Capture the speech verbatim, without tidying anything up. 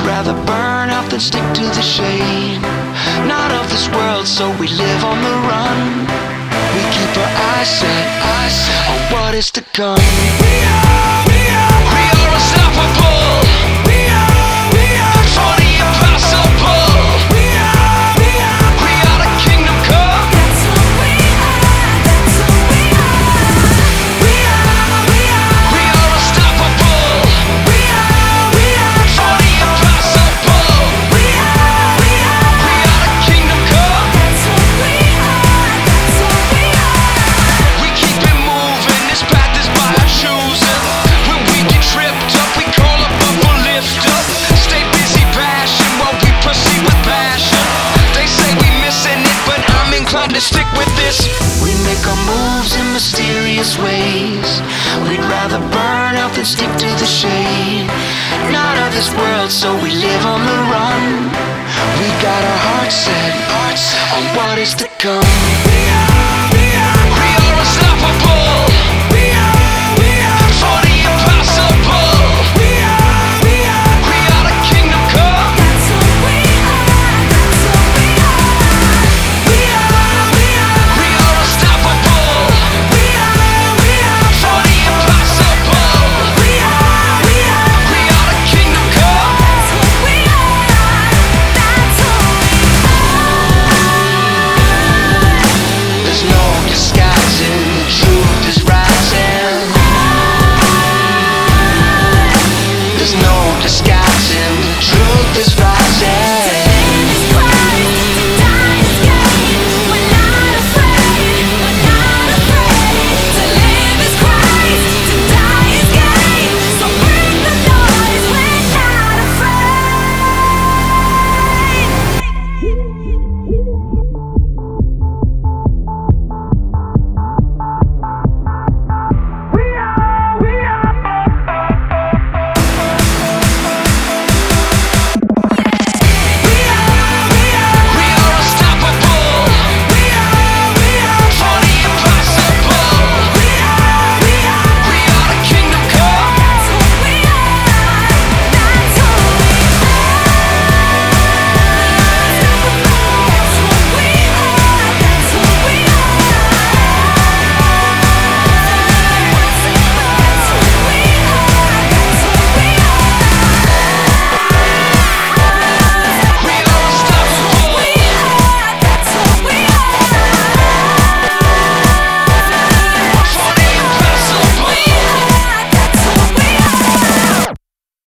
rather burn out than stick to the shade. Not of this world, so we live on the run. We keep our eyes set, eyes set on what is to come. We are, we are, we are unstoppable. We are, we are, for the impossible. We are, we are, we are the kingdom come. That's who we are, that's who we are. We are, we are, we are unstoppable. We are, we are, for the impossible. We are, we are, we are the kingdom come. That's who we are, that's who we are. We keep it moving, this path is by our choosing. When we get tripped up, we call up up or lift up. Stay busy passion while we proceed with passion. They say we missing it, but I'm inclined to stick with this. We make our moves in mysterious ways. We'd rather burn out than stick to the shade. Not of this world, so we live on the run. We got our hearts set, hearts set on what is to come. We are, we are, we are unstoppable. We are, we are, for the impossible. We are, we are, we are the kingdom come. That's who we are, that's who we are. We are, we are, we are unstoppable. We are, we are, for the impossible. We are, we are, we are the kingdom come. That's who we are, that's who we are. There's no disguising, the truth is rising. There's no disguising, the truth is rising.